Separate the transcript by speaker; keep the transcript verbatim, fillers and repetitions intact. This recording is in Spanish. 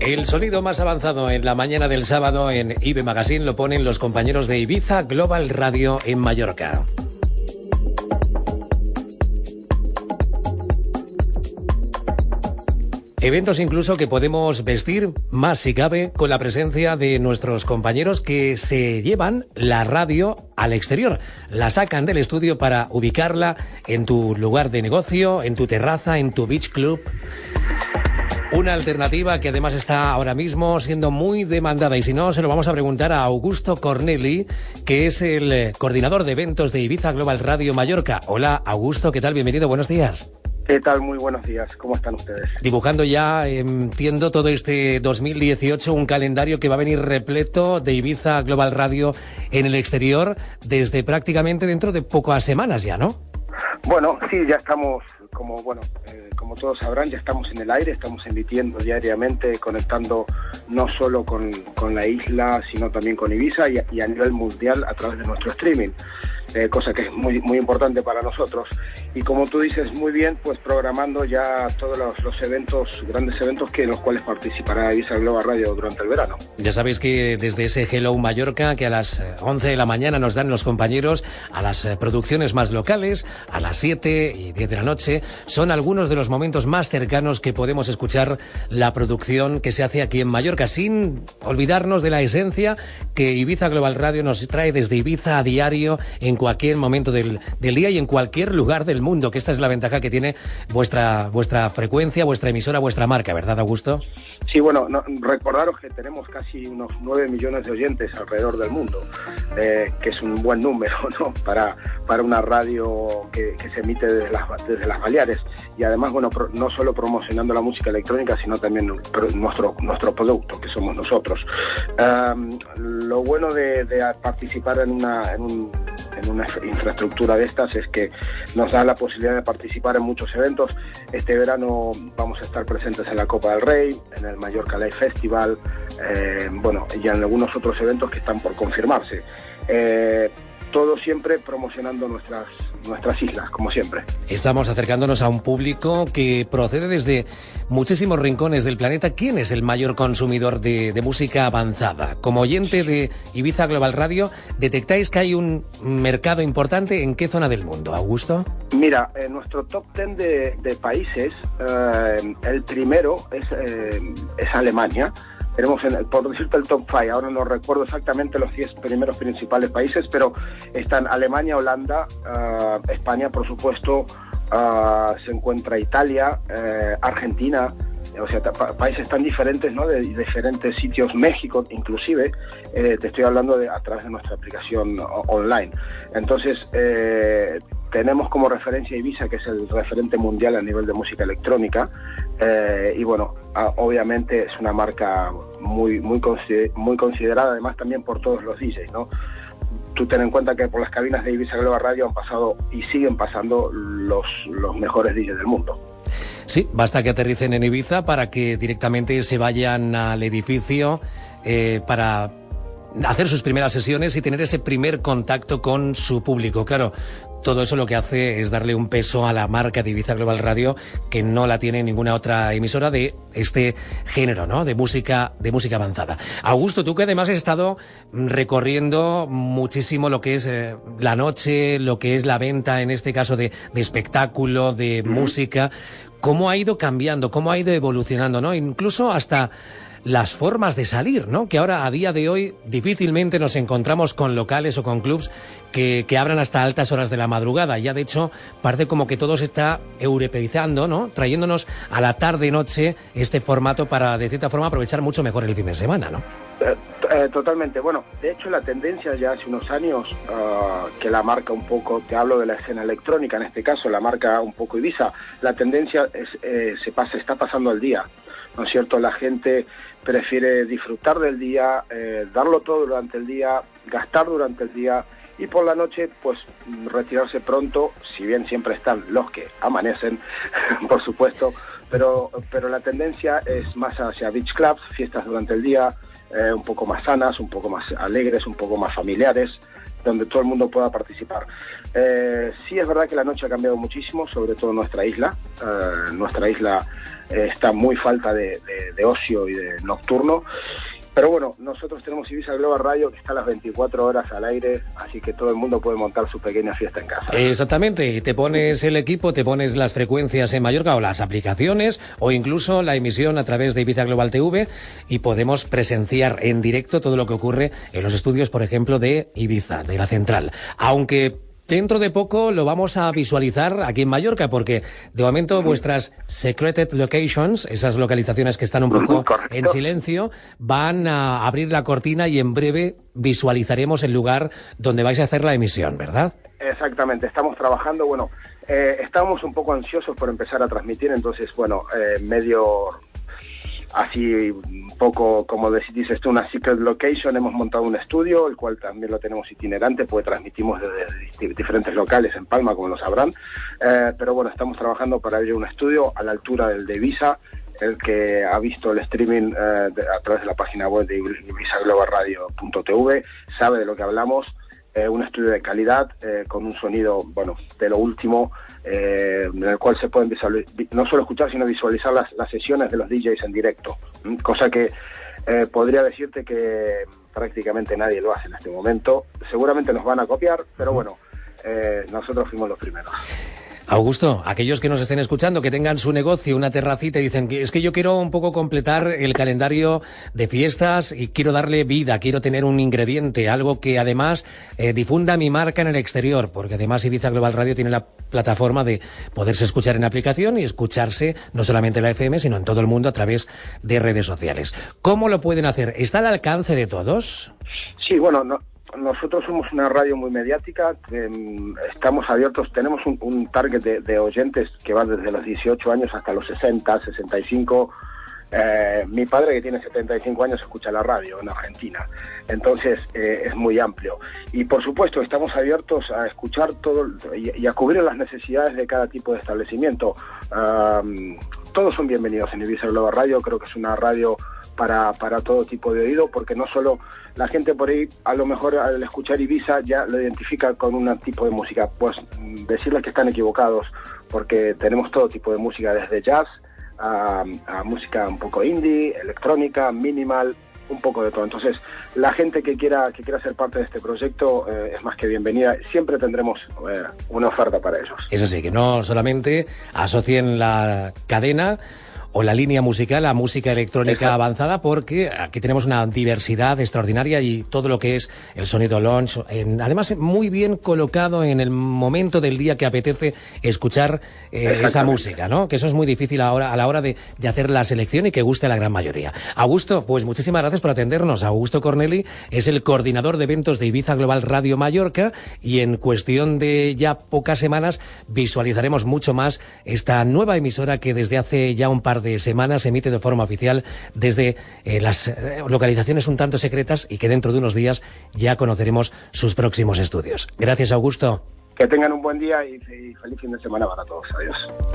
Speaker 1: El sonido más avanzado en la mañana del sábado en I B Magazine lo ponen los compañeros de Ibiza Global Radio en Mallorca. Eventos incluso que podemos vestir, más si cabe, con la presencia de nuestros compañeros que se llevan la radio al exterior. La sacan del estudio para ubicarla en tu lugar de negocio, en tu terraza, en tu beach club. Una alternativa que además está ahora mismo siendo muy demandada, y si no, se lo vamos a preguntar a Augusto Corneli, que es el coordinador de eventos de Ibiza Global Radio Mallorca. Hola, Augusto, ¿qué tal? Bienvenido, buenos días.
Speaker 2: ¿Qué tal? Muy buenos días. ¿Cómo están ustedes?
Speaker 1: Dibujando ya, entiendo, todo este dos mil dieciocho, un calendario que va a venir repleto de Ibiza Global Radio en el exterior desde prácticamente dentro de pocas semanas ya, ¿no?
Speaker 2: Bueno, sí, ya estamos, como bueno, eh, como todos sabrán, ya estamos en el aire, estamos emitiendo diariamente, conectando no solo con, con la isla, sino también con Ibiza y, y a nivel mundial a través de nuestro streaming. Eh, cosa que es muy muy importante para nosotros. Y como tú dices muy bien, pues programando ya todos los, los eventos, grandes eventos que en los cuales participará Ibiza Global Radio durante el verano.
Speaker 1: Ya sabéis que desde ese Hello Mallorca, que a las once de la mañana nos dan los compañeros, a las producciones más locales, a las siete y diez de la noche, son algunos de los momentos más cercanos que podemos escuchar la producción que se hace aquí en Mallorca, sin olvidarnos de la esencia que Ibiza Global Radio nos trae desde Ibiza a diario, en cualquier momento del, del día y en cualquier lugar del mundo, que esta es la ventaja que tiene vuestra vuestra frecuencia, vuestra emisora, vuestra marca, ¿verdad, Augusto?
Speaker 2: Sí, bueno, no, recordaros que tenemos casi unos nueve millones de oyentes alrededor del mundo, eh, que es un buen número, ¿no? Para, para una radio que, que se emite desde las, desde las Baleares, y además, bueno, pro, no solo promocionando la música electrónica, sino también nuestro, nuestro producto, que somos nosotros. Um, lo bueno de, de participar en una, en un en una infraestructura de estas es que nos da la posibilidad de participar en muchos eventos. Este verano vamos a estar presentes en la Copa del Rey, en el Mallorca Live Festival, eh, bueno, y en algunos otros eventos que están por confirmarse. Eh, todo siempre promocionando nuestras nuestras islas, como siempre.
Speaker 1: Estamos acercándonos a un público que procede desde muchísimos rincones del planeta. ¿Quién es el mayor consumidor de, de música avanzada? Como oyente de Ibiza Global Radio, ¿detectáis que hay un mercado importante? ¿En qué zona del mundo, Augusto?
Speaker 2: Mira, en nuestro top ten de, de países, eh, el primero es, eh, es Alemania. Tenemos, en el, por decirte, el top cinco, ahora no recuerdo exactamente los diez primeros principales países, pero están Alemania, Holanda, uh, España, por supuesto, uh, se encuentra Italia, uh, Argentina, o sea, pa países tan diferentes, ¿no? De, de diferentes sitios, México inclusive, eh, te estoy hablando de a través de nuestra aplicación online. Entonces, eh, tenemos como referencia Ibiza, que es el referente mundial a nivel de música electrónica, eh, y bueno, a, obviamente es una marca muy muy consider muy considerada, además también por todos los D Js, ¿no? Tú ten en cuenta que por las cabinas de Ibiza Global Radio han pasado y siguen pasando los, los mejores D Js del mundo.
Speaker 1: Sí, basta que aterricen en Ibiza para que directamente se vayan al edificio eh, para hacer sus primeras sesiones y tener ese primer contacto con su público. Claro, todo eso lo que hace es darle un peso a la marca de Ibiza Global Radio que no la tiene ninguna otra emisora de este género, ¿no? De música, de música avanzada. Augusto, tú que además has estado recorriendo muchísimo lo que es eh, la noche, lo que es la venta, en este caso de, de espectáculo, de mm. música, ¿cómo ha ido cambiando? ¿Cómo ha ido evolucionando, no? Incluso hasta las formas de salir, ¿no? Que ahora, a día de hoy, difícilmente nos encontramos con locales o con clubs que, que abran hasta altas horas de la madrugada. Ya, de hecho, parece como que todo se está europeizando, ¿no? Trayéndonos a la tarde-noche este formato para, de cierta forma, aprovechar mucho mejor el fin de semana, ¿no?
Speaker 2: Eh, eh, totalmente. Bueno, de hecho, la tendencia ya hace unos años uh, que la marca un poco, te hablo de la escena electrónica, en este caso, la marca un poco Ibiza, la tendencia es, eh, se pasa, está pasando al día, ¿no es cierto? La gente prefiere disfrutar del día, eh, darlo todo durante el día, gastar durante el día y por la noche pues retirarse pronto, si bien siempre están los que amanecen, por supuesto, pero, pero la tendencia es más hacia beach clubs, fiestas durante el día, eh, un poco más sanas, un poco más alegres, un poco más familiares, donde todo el mundo pueda participar. Eh, sí es verdad que la noche ha cambiado muchísimo, sobre todo en nuestra isla. Eh, nuestra isla eh, está muy falta de, de, de ocio y de nocturno. Pero bueno, nosotros tenemos Ibiza Global Radio, que está a las veinticuatro horas al aire, así que todo el mundo puede montar su pequeña fiesta en casa.
Speaker 1: Exactamente, te pones el equipo, te pones las frecuencias en Mallorca o las aplicaciones o incluso la emisión a través de Ibiza Global T V y podemos presenciar en directo todo lo que ocurre en los estudios, por ejemplo, de Ibiza, de la central. Aunque dentro de poco lo vamos a visualizar aquí en Mallorca, porque de momento vuestras secreted locations, esas localizaciones que están un poco
Speaker 2: Correcto.
Speaker 1: en silencio, van a abrir la cortina y en breve visualizaremos el lugar donde vais a hacer la emisión, ¿verdad?
Speaker 2: Exactamente, estamos trabajando, bueno, eh, estábamos un poco ansiosos por empezar a transmitir, entonces, bueno, eh, medio... Así un poco, como dices tú, una secret location, hemos montado un estudio, el cual también lo tenemos itinerante, pues transmitimos desde diferentes locales en Palma, como lo sabrán, eh, pero bueno, estamos trabajando para abrir un estudio a la altura del de Ibiza. El que ha visto el streaming eh, de, a través de la página web de ibiza global radio punto t v sabe de lo que hablamos. Eh, un estudio de calidad, eh, con un sonido, bueno, de lo último, eh, en el cual se pueden no solo escuchar, sino visualizar las, las sesiones de los D Js en directo, ¿m? Cosa que eh, podría decirte que prácticamente nadie lo hace en este momento. Seguramente nos van a copiar, pero bueno, eh, nosotros fuimos los primeros.
Speaker 1: Augusto, aquellos que nos estén escuchando, que tengan su negocio, una terracita y dicen que es que yo quiero un poco completar el calendario de fiestas y quiero darle vida, quiero tener un ingrediente, algo que además eh, difunda mi marca en el exterior, porque además Ibiza Global Radio tiene la plataforma de poderse escuchar en aplicación y escucharse no solamente en la F M, sino en todo el mundo a través de redes sociales. ¿Cómo lo pueden hacer? ¿Está al alcance de todos?
Speaker 2: Sí, bueno, no. Nosotros somos una radio muy mediática, eh, estamos abiertos, tenemos un, un target de, de oyentes que va desde los dieciocho años hasta los sesenta, sesenta y cinco. Eh, mi padre, que tiene setenta y cinco años, escucha la radio en Argentina, entonces eh, es muy amplio. Y por supuesto estamos abiertos a escuchar todo y, y a cubrir las necesidades de cada tipo de establecimiento. Um, todos son bienvenidos en Ibiza Global Radio, creo que es una radio para, para todo tipo de oído, porque no solo la gente por ahí, a lo mejor al escuchar Ibiza ya lo identifica con un tipo de música. Pues decirles que están equivocados, porque tenemos todo tipo de música, desde jazz a, a música un poco indie, electrónica, minimal, un poco de todo. Entonces, la gente que quiera que quiera ser parte de este proyecto eh, es más que bienvenida. Siempre tendremos eh, una oferta para ellos.
Speaker 1: Eso sí, que no solamente asocien la cadena o la línea musical a música electrónica Exacto. avanzada, porque aquí tenemos una diversidad extraordinaria y todo lo que es el sonido lounge, en, además muy bien colocado en el momento del día que apetece escuchar eh, esa música, ¿no? Que eso es muy difícil ahora a la hora de, de hacer la selección y que guste a la gran mayoría. Augusto, pues muchísimas gracias por atendernos. Augusto Corneli es el coordinador de eventos de Ibiza Global Radio Mallorca y en cuestión de ya pocas semanas visualizaremos mucho más esta nueva emisora que desde hace ya un par de de semanas se emite de forma oficial desde eh, las eh, localizaciones un tanto secretas y que dentro de unos días ya conoceremos sus próximos estudios. Gracias, Augusto.
Speaker 2: Que tengan un buen día y, y feliz fin de semana para todos. Adiós.